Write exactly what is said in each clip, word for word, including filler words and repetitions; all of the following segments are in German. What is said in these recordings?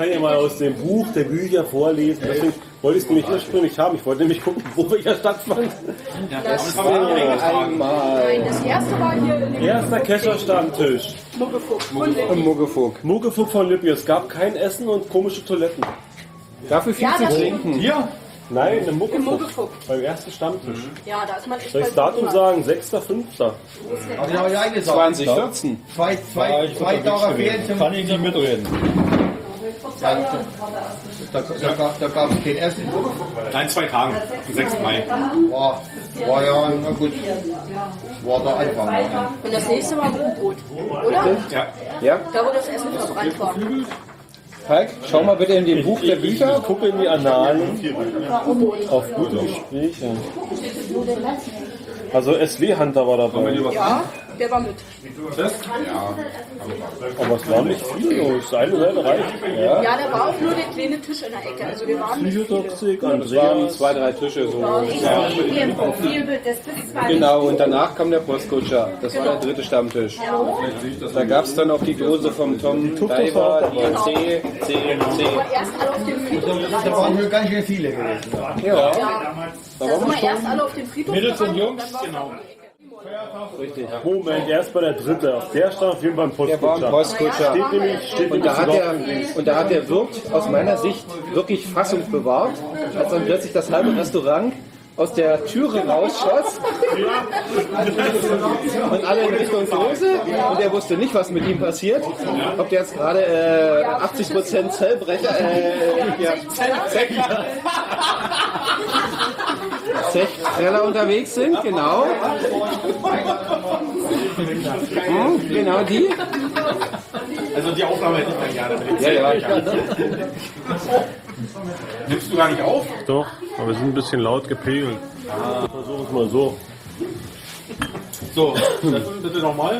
kann ja mal aus dem Buch der Bücher vorlesen. Deswegen wollte ich es nämlich ursprünglich haben. Ich wollte nämlich gucken, wo welcher stattfand. Ja, Das das war haben wir nicht einmal Nein, das erste war hier in dem Erster Kescher-Stammtisch. Muggefuck. im Muggefuck. Muckefuck von Lübbe. Es gab kein Essen und komische Toiletten. Dafür viel Ja, zu das trinken. Hier? Nein, im Im Muckefuck. Muggefuck. Beim ersten Stammtisch. Ja, da ist man echt Soll ich das bei Datum sagen? sechster fünfter Aber die habe ich eingesagt. zwanzig vierzehn. Zwei, zwei, zwei Tage fehlen zum... Kann ich nicht mitreden. Da, da, da, da gab es kein Essen. Nein, zwei Tagen. Am sechsten Mai. War, war ja, na gut, war der Anfang. Ja. Und das nächste war U-Boot, oder? Ja. Ja, Da, wo das Essen verbrannt war. Falk, schau mal bitte in dem Buch der Bücher. Gucke in die Annalen U-Boot. auf gute Gespräche. Also S W-Hunter war dabei. Ja, der war mit. Aber es war nicht viel los. Eine Seite reicht. Ja. Ja, da war auch nur der kleine Tisch in der Ecke. Also wir waren nicht viele. Psychotoxik, Es waren Andreas. zwei, drei Tische so. Ich sehe hier im Profilbild, das ist zwar Genau, und danach kam der Postkutscher. Das war der dritte Stammtisch. Da gab es dann auch die Dose vom Tom Diver, die C, C, C. Aber erst alle auf dem Friedhof. Da waren nur ganz schön viele gewesen. Ja, Da sind wir erst alle auf dem Friedhof. Mädels und gerannt Jungs, dann war genau. richtig. Moment, erst bei der dritte. Auf der stand auf jeden Fall ein Der war ein Postkutscher. Postkutscher. Steht nämlich, steht Und da, hat nämlich der, und da hat der Wirt aus meiner Sicht wirklich Fassung bewahrt, als dann plötzlich das halbe Restaurant aus der Türe rausschoss und alle in Richtung Dose und er wusste nicht, was mit ihm passiert. Ob der jetzt gerade äh, achtzig Prozent Zellbrecher, äh, ja, Zechtreller unterwegs sind, genau. Hm, genau die. Also die Aufnahme hätte ich dann gerne. Ja, ja. Nimmst du gar nicht auf? Doch, aber wir sind ein bisschen laut gepegelt. Versuch es mal so. So, Steffen, bitte nochmal.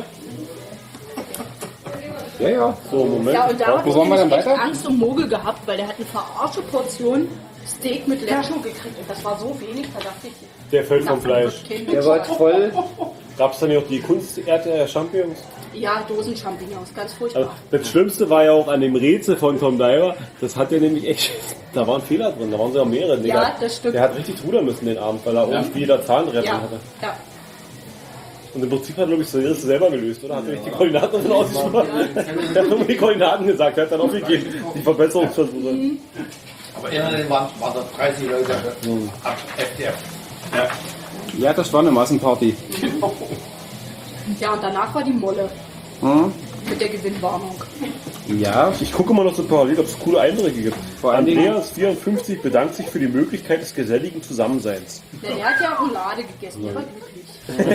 Ja, ja. So, Moment. Ja, und da habe Wo ich wollen wir nämlich dann echt weiter? Angst um Mogel gehabt, weil der hat eine verarsche Portion Steak mit Lecco gekriegt. Und das war so wenig, da dachte ich, Der fällt vom na, Fleisch. kein Der war voll. Gab es dann ja auch die Kunsterde der Champignons? Ja, Dosen-Champignons, ganz Also, furchtbar. das Schlimmste war ja auch an dem Rätsel von Tom Diver, das hat ja nämlich echt, da waren Fehler drin, da waren sogar mehrere. Der Ja, hat- das stimmt. Der hat richtig rudern müssen den Abend, weil er irgendwie da Zahnräder Ja, hatte. ja. Und im Prinzip hat, glaube ich, Cyrus selber gelöst, oder? Hat er nicht die Koordinaten davon ausgesprochen? Er hat nur die Koordinaten gesagt, er hat dann aufgegeben, die Verbesserungsversuche. Aber immerhin waren, waren das dreißig Leute ab F D F. Ja. Ja, das war eine Massenparty. Ja, und danach war die Molle Hm? mit der Gewinnwarnung. Ja, Ich gucke mal noch so parallel, ob es coole Eindrücke gibt. Vor allen Dingen- Andreas vierundfünfzig bedankt sich für die Möglichkeit des geselligen Zusammenseins. Der, der hat ja Roulade gegessen, der war glücklich.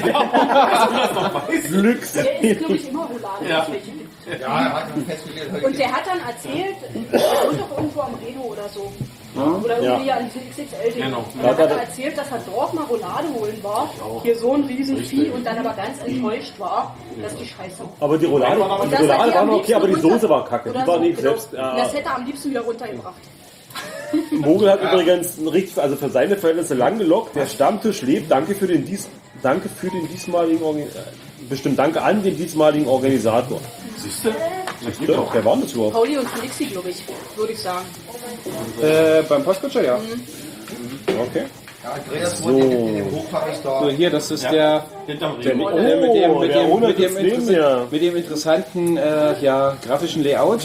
Glücks! Der isst, glaube ich, immer Roulade, Ja. wenn es welche gibt. Ja, er hat dann festgestellt, heute Und der hat dann erzählt, er wohnt doch irgendwo am Reno oder so. Oder irgendwie Ja. an diesem X X L-Ding. Genau. Und dann hat er erzählt, dass er dort mal Roulade holen war, hier so ein Riesenvieh und dann aber ganz enttäuscht war, dass die scheiße war. Aber die Roulade, die Und das hat Roulade die war am noch okay, aber die liebsten Soße war kacke. Oder Die war so, nicht genau. selbst. Und Ja. das hätte er am liebsten wieder runtergebracht. Mogel hat übrigens ein richtig, also für seine Verhältnisse lang gelockt. Der Stammtisch lebt. Danke für den, dies, danke für den diesmaligen, Organ- äh, bestimmt danke an den diesmaligen Organisator. Siehst du? Siehst du? Wer war das überhaupt? Pauli und Felixi, glaube ich, würde ich sagen. äh, beim Postkutscher, ja. Okay. ja, Andreas wohnt in, in dem Hochhaus da. So, hier, das ist der, Hinterm der, Regen. äh, mit dem, mit der dem, Owner mit dem, sitzt neben interessa- mir. mit dem interessanten äh, ja, grafischen Layout.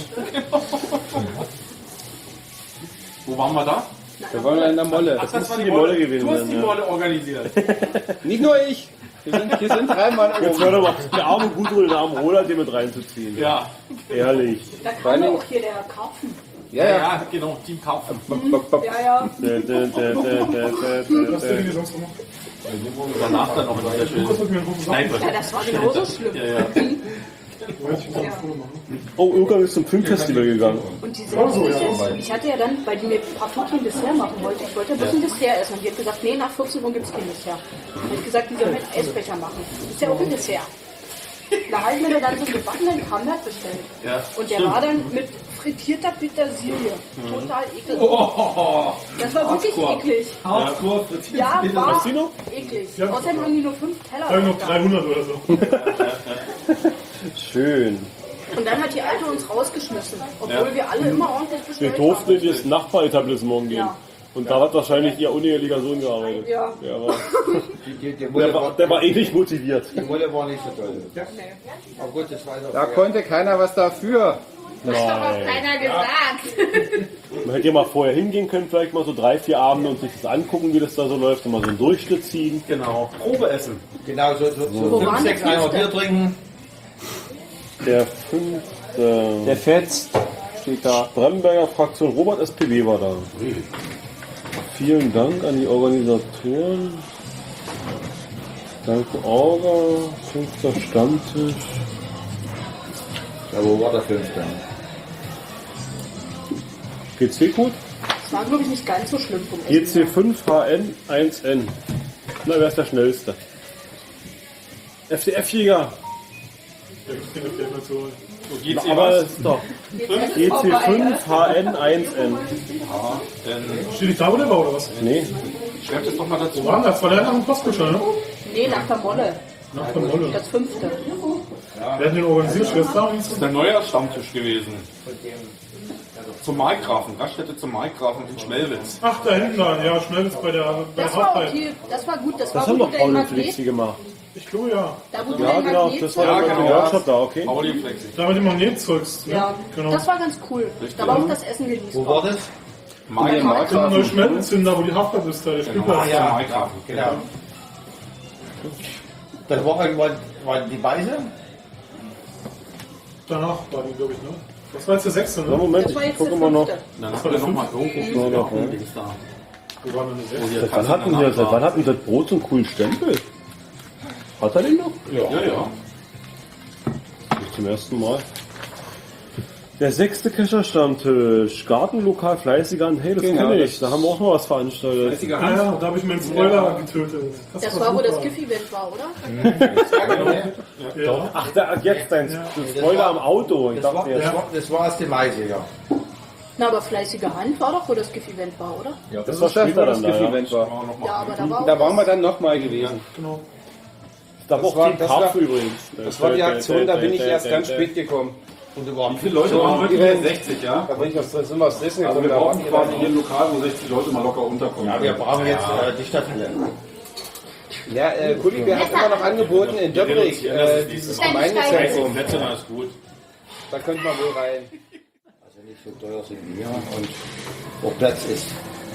Wo waren wir da? Da waren wir in der Molle. Ach, das war die Molle gewesen Du hast sein, die ja. Molle organisiert. Nicht nur ich. Hier sind, hier sind drei Mann Jetzt oben. hör doch mal, der arme Gudrun, den armen Roland hier mit reinzuziehen. Ja. Ehrlich. Da Vor allen kam Dingen- auch hier der Karpfen. Ja, Ja, ja. ja, genau. Team Karpfen. Bop, bop. Ja, ja. Dä, dä, dä, dä, dä, dä, dä, dä. Danach dann noch ein sehr schönes Kneipe. Ja, das war genauso schlimm. Ja, ja. Ja. Oh, Urgang ist zum Filmfestival gegangen. Und die Selbstsicher, ich hatte ja dann, weil die mir partout kein Dessert machen wollte, ich wollte ein bisschen Dessert essen. Und die hat gesagt, nee, nach vierzehn Uhr gibt es kein Dessert. Und ich habe gesagt, die sollen halt Eisbecher machen. Das ist ja auch ein Dessert. Da habe ich mir dann so einen gebackenen Camembert bestellt. Ja, Und der stimmt. war dann mit frittierter Petersilie. Total eklig. Oh, Das war wirklich Hardcore. eklig. Hardcore frittiert. Ja, war Hast du noch? eklig. Außerdem haben die nur fünf Teller. Sagen noch da. dreihundert oder so. Schön. Und dann hat die Alte uns rausgeschmissen, obwohl wir alle immer ordentlich Wir bestellt durften in haben. das Nachbaretablissement gehen. Ja. Und da hat wahrscheinlich ihr unehelicher Sohn gearbeitet. Ja. Der war, Die, die, die, der Mulle war, war, der war eh nicht motiviert. die Mulle war nicht so toll. Nee. Aber gut, das war Da konnte keiner was dafür. Das hat doch auch Nein. keiner gesagt. Man hätte ja mal vorher hingehen können, vielleicht mal so drei, vier Abende und sich das angucken, wie das da so läuft und mal so einen Durchschnitt ziehen. Genau. Probe essen. Genau, so, so, so Wo fünf, waren sechs die Eimer Fünfte? Bier trinken. Der fünfte Der Fetz steht da. Bremberger Fraktion Robert S P W war da. Vielen Dank an die Organisatoren. Danke Orga, fünfter Stammtisch. Ja, wo war der fünfte? G C-Code? Das war, glaube ich, nicht ganz so schlimm vom G Essen. C fünf H N eins N. Na, wer ist der schnellste? F D F-Jäger. Geht's Aber was? es ist doch G C fünf H N eins N. Steht nicht da, wo der war, oder was? Nee, Schreibt es doch mal dazu. Wo war das? War der nach dem Postkutscher, ne? Nee, nach der Molle. Nach der Molle. Das fünfte. Wer hat den organisiert? Schwester? Das ist ein neuer Stammtisch gewesen. Zum Markgrafen, Gaststätte zum Markgrafen in Schmelwitz. Ach, da hinten da. Ja, schnell ist bei der, bei der Das war Hochzeit. okay. Das war gut. Das, das war haben wo doch du Paul dein und Flixi Magnet, gemacht. Ich glaube, ja. da wo du Ja, dein genau, Magnet das war Ja, der genau. Workshop da, okay. Pauli und Flexi. Da mit dem Magnetzeugs. Ne? Ja, Genau. das war ganz cool. Da war auch das Essen genießt. Wo war das? Markgrafen. So eine neue Schmelzenzünder, wo die Haftbahn ist, da der Genau, Spielplatz. ja. Markgrafen. Genau. Das war irgendwann waren die Weiße. Danach war die, glaube ich, ne? Das war jetzt der sechste, Na, ne? Moment, Das war ich jetzt der gucke mal noch. fünfte. Dann haben wir nochmal irgendwo Ja, noch ja. ein Dings da. Wo war denn der sechste? Seit wann hatten wir, seit wann hatten das Brot so einen coolen Stempel? Hat er den noch? Ja, ja. Nicht zum ersten Mal. Der sechste Kescher-Stammtisch. Gartenlokal Fleißiger an. Hey, das Genau, kenne ich. das- Da haben wir auch noch was veranstaltet. Ja, ja, da habe ich meinen Spoiler getötet. Das war, wo das super. GIF-Event war, oder? Ja. Ach, da, jetzt dein Spoiler am Auto. Ich Das war, dachte jetzt. das war, das war aus dem Weiße, ja. Na, aber fleißige Hand war doch, wo das GIF-Event war, oder? Das war Das später das dann da, ja. Event war. Ja, aber da war auch Da waren wir dann nochmal gewesen. Genau. Da war Das auch war- Team das Karpfen war- übrigens. Das war die Aktion, da bin ich erst ganz spät gekommen. Und da waren Wie viele Leute So, waren heute Event. hier? sechzig, ja? Da bin ich aus, sind wir aus Dresden Also wir gekommen. brauchen quasi hier ein Lokal, wo sechzig Leute mal locker unterkommen. Ja, wir brauchen jetzt äh, die Stadthalle. Ja, äh, Kulibär hat immer noch angeboten in Döbrig, äh, dieses Gemeindezentrum. Netze, da ist gut. Da könnte man wohl rein. Also nicht so teuer sind wie wir und wo Platz ist.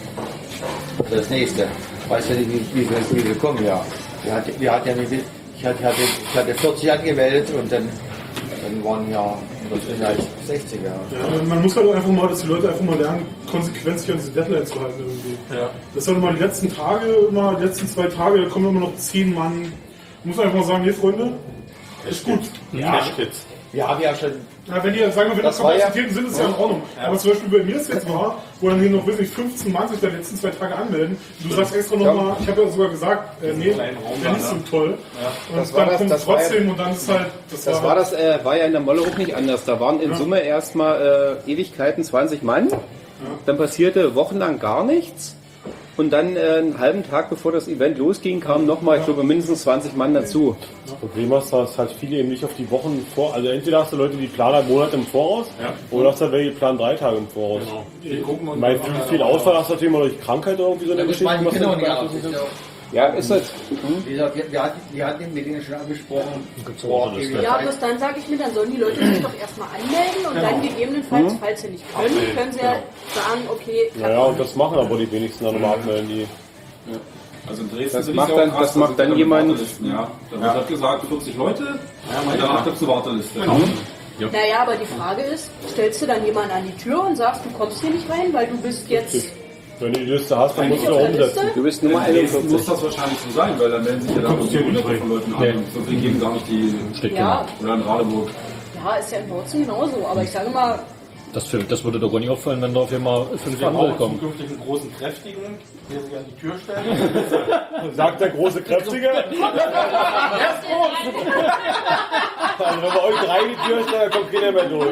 Das nächste. Weißt du nicht, wie, wie, viel, wie viel kommen, ja. Wir hatten, wir hatten ja wie viel, ich hatte, hatte, ich hatte vierzig angemeldet und dann, dann waren ja das sind ja sechzig, ja. Ja, man muss halt auch einfach mal, dass die Leute einfach mal lernen, konsequent sich an diese Deadlines zu halten irgendwie. Ja. Das sind immer die letzten Tage, immer die letzten zwei Tage, da kommen immer noch zehn Mann. Muss man einfach mal sagen, nee Freunde, ist gut. Ja, Kids. Wir haben ja schon, Ja, wenn die jetzt sagen, wenn das Das war ja- Kapazitäten sind, ist ja in Ordnung. Aber zum Beispiel bei mir das jetzt war, wo dann hier noch wirklich fünfzehn Mann sich die letzten zwei Tage anmelden. Du sagst extra nochmal, ich habe ja sogar gesagt, äh, nee, kleinen Raum wäre nicht da, so toll. Und Das war dann das- kommt das war ja- trotzdem und dann ist halt, das, Das war das, äh, war ja in der Molle auch nicht anders. Da waren in Summe erstmal äh, Ewigkeiten zwanzig Mann. Dann passierte wochenlang gar nichts. Und dann äh, einen halben Tag bevor das Event losging, kamen nochmal, ich glaube, mindestens zwanzig Mann dazu. Das Problem ist, dass halt viele eben nicht auf die Wochen vor, also entweder hast du Leute, die planen halt Monate im Voraus, Ja. oder hast du welche, die planen drei Tage im Voraus. Genau. Die gucken und Weil viel, viel Ausfall hast du natürlich immer durch Krankheit oder irgendwie so eine das Geschichte. meine was Kinder dann- nicht aus. Das ist ja- Ja, ist das. Wie gesagt, wir, wir, hatten, wir hatten mit denen schon angesprochen. Vor ewiger Ja, Zeit. bloß dann sage ich mir, dann sollen die Leute sich doch erstmal anmelden und dann gegebenenfalls, falls sie nicht können, können sie ja sagen, okay, Ja, ja, und das machen aber die wenigsten dann immer abmelden, die. Also in Dresden Das sind macht die ja dann- auch krass, das macht sind dann ja jemand- Wartelisten, Ja, da wird halt gesagt, vierzig Leute, und danach gibt es eine Warteliste. naja, aber die Frage ist, stellst du dann jemanden an die Tür und sagst, du kommst hier nicht rein, weil du bist jetzt Wenn du die Liste hast, dann musst nicht du auf auch der Liste? umsetzen. Du bist Nummer In Dresden muss einundvierzig. das wahrscheinlich so sein, weil dann melden sich ja dann hunderte von Leuten an. Und so viel geben gar nicht die. Ja, Oder in Radeburg. ja, ist ja in Bautzen genauso, aber ich sage mal, Das, das würde doch gar nicht auffallen, wenn da auf einmal fünf Wir andere brauchen kommen. zukünftig einen großen Kräftigen, der sich an die Tür stellt. Sagt der große Kräftige. Also wenn wir euch drei die Tür stellen, dann kommt keiner mehr durch.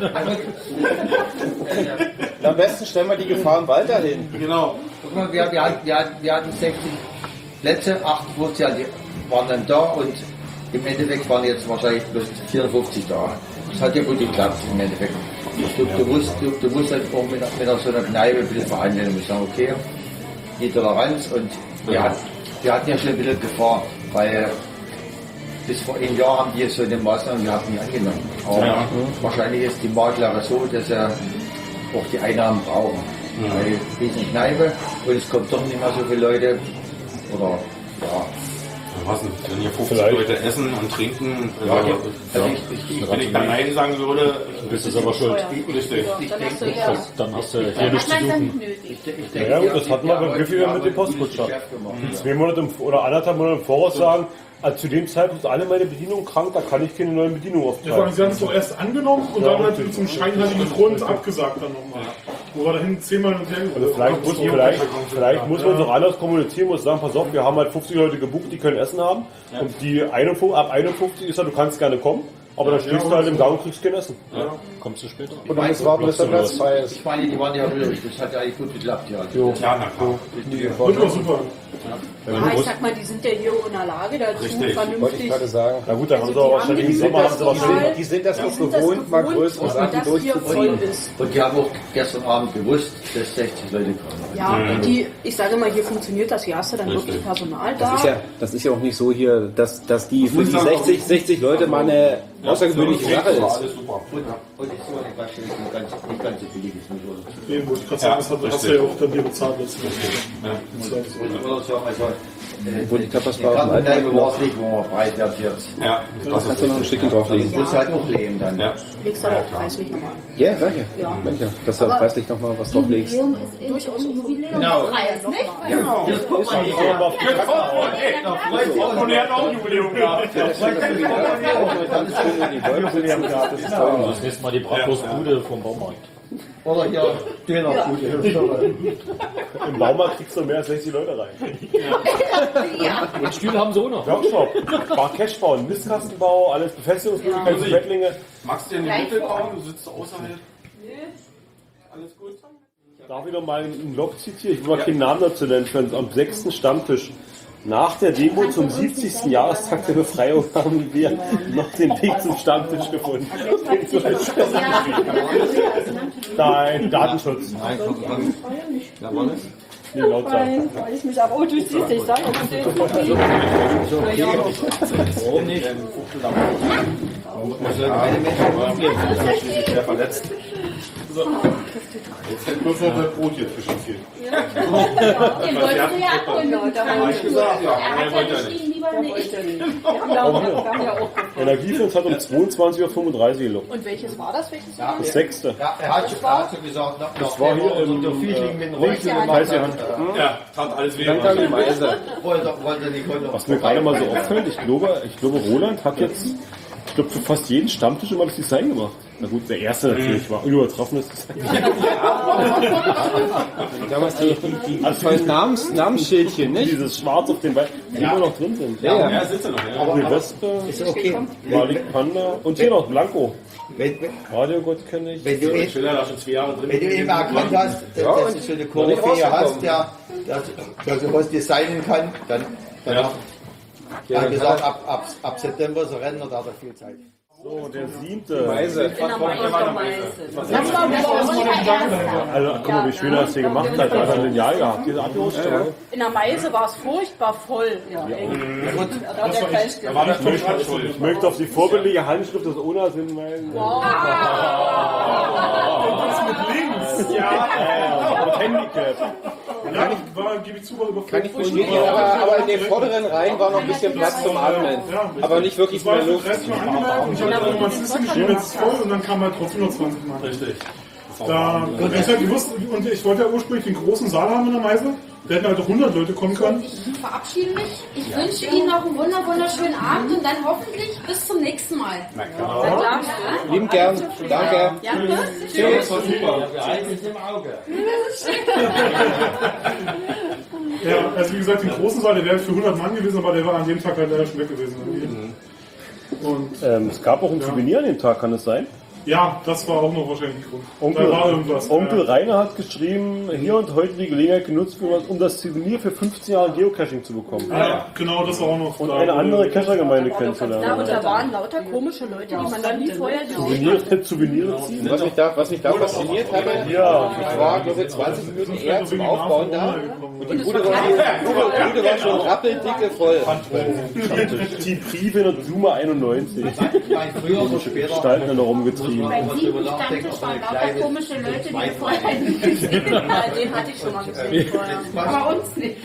Am besten stellen wir die Gefahr im Wald dahin. Genau. Guck mal, wir, wir, hatten- wir, hatten- wir hatten sechzig Plätze, achtundfünfzig die waren dann da und im Endeffekt waren jetzt wahrscheinlich bloß vierundfünfzig da. es hat ja gut geklappt im Endeffekt. Du, du, musst, du, du musst halt auch mit, mit so einer Kneipe ein bisschen verhandeln und sagen, okay, die Toleranz und ja, wir hatten ja schon ein bisschen Gefahr, weil bis vor einem Jahr haben die jetzt so eine Maßnahmen gehabt nicht angenommen. Aber ja. wahrscheinlich ist die Marktlage so, dass sie auch die Einnahmen brauchen. Mhm. Weil riesen Kneipe und es kommt doch nicht mehr so viele Leute oder ja. Was denn, wenn hier fünfzig Vielleicht. Leute essen und trinken, ja, also, ja. Ja. Ich, ich, wenn ich dann Nein sagen würde, bist du aber schuld. Richtig. Dann hast du hier nichts zu suchen. Ja, gut, das hatten wir beim Griffel mit dem Postkutscher. Zwei Monate im, oder anderthalb Monate im Voraus sagen, also zu dem Zeitpunkt ist alle meine Bedienungen krank, da kann ich keine neuen Bedienungen auftreiben. Ja, sie haben es doch erst angenommen und ja, dann halt zum scheinheiligen Grund abgesagt dann nochmal. Wo wir dahin zehnmal und her also vielleicht, muss, vielleicht, vielleicht muss man es auch anders kommunizieren, muss sagen, pass auf, wir haben halt fünfzig Leute gebucht, die können Essen haben. Ja. Und die einundfünfzig, ab einundfünfzig ist ja, du kannst gerne kommen, aber dann stehst ja, du halt im Gang und kriegst kein Essen. Ja. Kommst du später? Und dann ist warten, bis der Platz frei ist. Ich meine, die waren ja ruhig, das hat ja eigentlich gut geklappt. Ja, jo. Ja, na klar. Das war super. Ja, ich sag mal, die sind ja hier in der Lage dazu, Richtig. vernünftig. Wollte ich gerade sagen. Na gut, da haben sie auch wahrscheinlich im Sommer haben sie wahrscheinlich. Die sind das auch gewohnt, mal größere Sachen durchzuziehen. Und die haben auch gestern Abend gewusst, dass sechzig Leute kommen. Ja, mhm. die, ich sage mal, hier funktioniert das, hier hast du dann Richtig. wirklich Personal da. Das ist ja, das ist ja auch nicht so hier, dass, dass die für die sechzig, sechzig Leute mal eine außergewöhnliche Sache ist. Alles super. Und ich so eine Gaststätte nicht ganz, nicht ganz so billig ist. Nee, wo ich gerade sagen, das hast du ja auch dann hier bezahlt. Wo die Tapas war. Ja, Kneipe war es nicht, wo man preiswert jetzt. Ja, das kannst du noch ein Stückchen drauflegen. Du musst halt auch leben dann. Ja. Legst aber auch preislich nochmal. Ja, danke. Ja. Danke, dass du preislich nochmal was drauflegst. Durchaus Genau. Genau. Das kommt mal her. Und er hat auch ein Jubiläum gehabt. Das nächste Mal die Bratwurstbude vom Baumarkt. Oder hier Dönerbude. Im Baumarkt kriegst du mehr als sechzig Leute rein. Ja. Und Stühle haben sie auch noch. Workshop, Bar-Cash-Bau, Mistkastenbau, alles Befestigungsmöglichkeiten, Ja. Bettlinge. Magst du in die Mitte bauen? Du sitzt außerhalb. Nee. Alles gut? Darf ich noch mal einen Log zitieren? Ich will mal keinen Namen dazu nennen. Am sechsten Stammtisch. Nach der Demo zum siebzigsten Jahrestag der Befreiung haben wir noch den Weg zum Stammtisch gefunden. Nein, Datenschutz. Nein, komm, komm. Da war das. Nee, laut sein. Weil ich mich aber, oh, du siehst, ich sag, ob du den Warum nicht? Man soll keine Menschen schließlich schwer verletzt. So. Jetzt hätte bloß noch das Brot hier zwischen viel. Ja. Den wolltest du ja abholen. Ja, ich gesagt, ja. Er hat ja geschrieben, lieber nicht. Energiefluss hat um zweiundzwanzig Uhr fünfunddreißig gelockt. Und welches war das? Welches war Das sechste. Ja, er hat schon gesagt, noch, das war hier im der Fiedling mit links in der Weiße Hand. Ja, tat alles weh. Danke an die Meise. Was mir gerade mal so auffällt, ich glaube, ich glaube, Roland hat jetzt, ich glaube, für fast jeden Stammtisch immer das Design gemacht. Na gut, der erste natürlich war unübertroffenes Design. Damals die, die, die also die Namens, Namensschildchen, nicht? Dieses Schwarz auf dem Bein, die ja. immer noch drin sind. Ja, ja. Ja, sitzt er noch. Ja. Aber die Wespe, ist okay. Malik Panda und hier noch Blanco. Wenn, wenn, Radiogott kenne ich. Wenn du, ich will ja da schon zwei Jahre drin. Wenn du eben erkannt hast, dass, ja, dass du so eine Koryphäe hast, der, der, der sowas designen kann, dann, dann ja. ja, hat gesagt, ab, ab, ab September so rennen, da hat er viel Zeit. So, der siebte. Meise. In der Meise. Das war unser erster. Also, guck mal, wie schön er das hier gemacht hat. Er hat ein Lineal gehabt. Diese Abholstelle. In der Meise war es furchtbar voll. Ja, eng. Da hat er gleich Da war das gesagt. schon Ich möchte auf die vorbildliche Handschrift des Owners hinweisen. Wow. Das mit links. Ja, ja, mit Handicap. Ja, ich war, gebe ich zu, war überfordert. Kann ich bestätigen, aber, aber in den vorderen Reihen war noch ein bisschen Platz zum Atmen. Aber nicht wirklich mehr Luft. Ich habe dann irgendwann System geschrieben, jetzt ist voll und dann kam halt trotzdem noch zwanzig Mal. Richtig. Da, ich halt gewusst, und ich wollte ja ursprünglich den großen Saal haben in der Meise. Da hätten halt auch hundert Leute kommen können. Ich verabschiede mich. Ich wünsche Ihnen noch einen wunder wunderschönen Abend und dann hoffentlich bis zum nächsten Mal. Na klar. Lieben gern. Danke. Ja, Tschüss. Ja, also wie gesagt, den großen Saal, der wäre für hundert Mann gewesen, aber der war an dem Tag halt leider schon weg gewesen. Und, ähm, es gab auch ein ja. Souvenir an dem Tag, kann es sein? Ja, das war auch noch wahrscheinlich ein Grund. Onkel, Da war irgendwas. Onkel ja. Rainer hat geschrieben, hier und heute die Gelegenheit genutzt, um das Souvenir für fünfzehn Jahre Geocaching zu bekommen. Ja, genau, das war auch noch. Und da, eine wo- andere Cacher-Gemeinde Ja, kennenzulernen. und da waren lauter komische Leute, die man dann nie vorher gesehen Souvenir, Souvenir ziehen. Was mich da, was mich da fasziniert hatte, Ja. ich war glaube ich zwanzig Minuten eher zum Aufbauen da und die Bude war, die Bude, die Bude war schon rappeldicke voll. Die Priven und Zuma einundneunzig. Mein früher oder später. Gestalten dann noch rumgetrieben. Bei sieben Stammtisch waren lauter komische Leute, die wir vorher nicht gesehen haben. haben. Den hatte ich schon mal gesehen vorher. Aber uns nicht.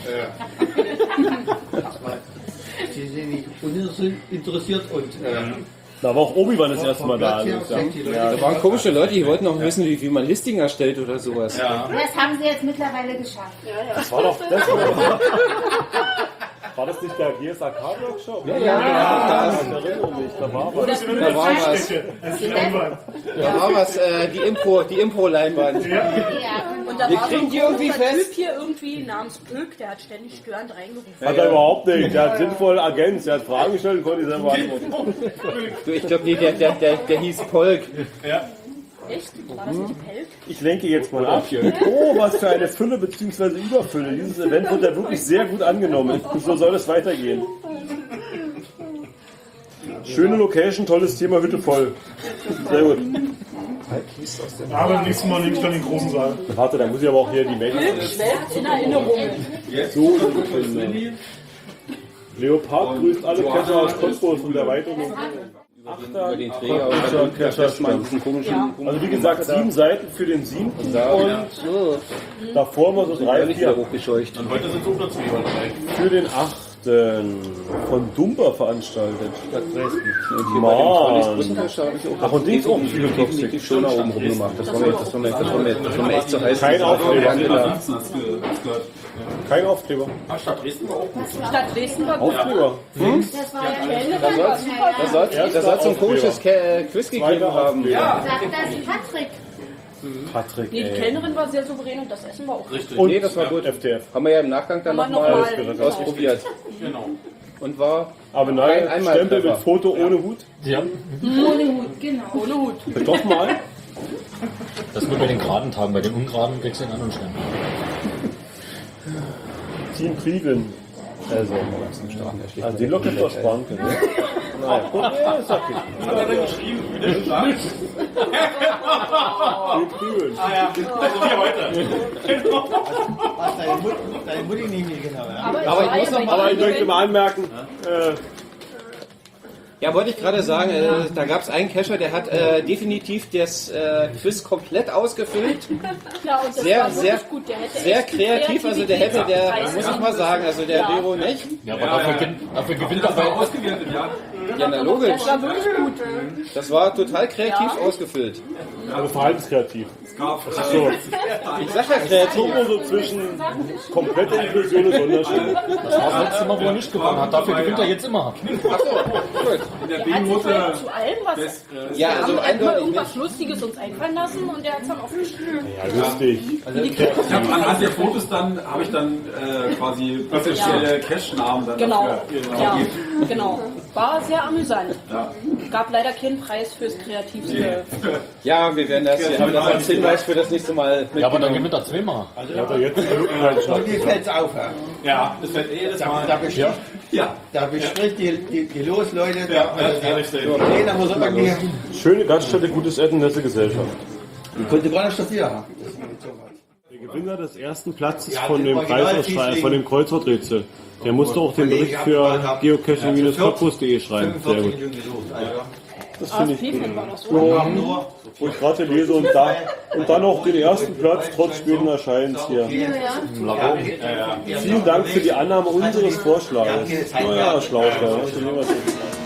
Sie sind nicht uninteressiert und äh, Da war auch Obi-Wan das erste Mal da. Also, ja. Da waren komische Leute, die wollten auch wissen, wie, wie man Listing erstellt oder sowas. Ja. Das haben sie jetzt mittlerweile geschafft. Das war doch das. War, war das nicht der G S A K-Workshop? Ja, ja, genau. Ich erinnere mich, da war was. Da war was. Da war was, äh, die Impro, die Impro-Leinwand. Ja. Und da Wir war so kriegen ein die irgendwie komischer fest. Typ hier irgendwie namens Pöck, der hat ständig störend reingerufen. Hat er überhaupt nicht. Der hat sinnvoll Agenz. Der hat Fragen gestellt und konnte die selber antworten. Du, ich glaube, nee, der, der, der, der hieß Polk. Echt? War das nicht Pelk? Ich lenke jetzt mal ab. Oh, was für eine Fülle bzw. Überfülle. Dieses Event wird ja wirklich sehr gut angenommen. Und so soll es weitergehen. Schöne Location, tolles Thema, Hütte voll. Sehr gut. Aber beim nächsten Mal nehme ich dann den großen Saal. Warte, da muss ich aber auch hier die Pöck Mails. schwelgt in Erinnerungen. So finden. Leopard grüßt alle Cacher aus Cottbus und Erweiterung. Über den Träger und Cacher, dann Cacher, das mal diesen komischen. Also wie gesagt, sieben Seiten für den siebten und So, davor mal so drei, völlig wieder vier hochgescheucht. Und heute sind so plötzlich dabei. für den achten von Dumper veranstaltet. Und Mann. Brückentasche habe ich auch. Ach, und Dings auch viel definitiv schon da oben rumgemacht. Das war mir, das war mir, das war mir, das war mir echt zu heiß. Kein Aufkleber. Aufkleber. Kein Aufkleber. Ah, Stadt Dresden war auch gut. Stadt Dresden war gut. Aufkleber. Das war ja Da soll da soll's so ein komisches Ke- äh, Quiz gegeben Zweiter haben. Aufkleber. Sagt das Patrick. Patrick, Nee, die ey. Kellnerin war sehr souverän und das Essen war auch richtig. Und Nee, das war gut. F T F. Haben wir ja im Nachgang dann Haben wir nochmal noch mal, genau. ausprobiert. Genau. Und war Aber Kein nein, Einmaltreffer. Stempel mit Foto ohne Hut. Ja, Ohne Hut, genau. Ohne Hut. Doch mal. das nur bei den geraden Tagen, bei den ungeraden kriegst du einen anderen Stern. Team Priven. Also, also den locker doch sparen können. Ne? Naja, gut, ja, ist okay. Was hat er denn geschrieben? Wie der gesagt? Team Priven. Ah ja, also wir heute. was deine, Mut, deine Mutti nicht mehr genau. Ja? Aber, Aber ich es war muss ja noch bei mal- Aber ich jedem möchte mal anmerken, äh, Ja, wollte ich gerade sagen, äh, da gab es einen Cacher, der hat äh, definitiv das äh, Quiz komplett ausgefüllt. Ja, und das Sehr, war sehr, wirklich gut. Der hätte sehr echt kreativ, also der hätte, der, Kreativität muss ich mal sagen, also der Ja. Bero nicht. Ja, aber dafür, gewinnt- dafür gewinnt er bei Ausgewertet, ja. Ja, na logisch. Das war wirklich gut. Das war total kreativ Ja. ausgefüllt. also verhaltenskreativ. So. Ich sag ja kreativ. Irgendwo so zwischen kompletter Inklusion und Sonderstellung. Das war das letzte Mal, wo er nicht gewonnen hat. Dafür gewinnt er jetzt immer. Achso, gut. In der Er hat sich B-Note halt zu allem was. des, äh, Ja, Wir also haben immer eindeutig irgendwas nicht. Lustiges uns einfallen lassen und der hat es dann aufgeschrieben. Ja, lustig. Ich habe anhand der Fotos dann, habe ich dann äh, quasi spezielle Cache-Namen dann Genau. dafür Ja, vergeben. genau. War sehr amüsant. Ja. Gab leider keinen Preis fürs Kreativste. Ja, wir werden das, wir haben das als Hinweis für das nächste Mal Ja, aber dann mitgenommen. gewinnt er zweimal. Hat er jetzt Minuten Mir fällt es auf. Ja. Ja, das fällt eh jedes Da, Mal. da, bestritt, Ja. da bestritt die, die, die los, Leute. Da, Ja, also, ja, richtig. so, jeder muss irgendwie. Schöne Gaststätte, gutes Essen, nette Gesellschaft. Ich konnte gar nicht studieren. Der Gewinner des ersten Platzes Ja, von den dem Preisausschreiben, von dem Kreuzworträtsel, der musste auch den Bericht für geocaching-cottbus.de schreiben. Sehr gut. fünfundvierzig Minuten gesucht. Also, Das finde ich Wie gut. war das so? Ja, wo ich gerade lese und, da, und dann noch den ersten Platz trotz späten Erscheinens hier. ja, Vielen Dank für die Annahme unseres Vorschlages. Naja, schlau, schlau.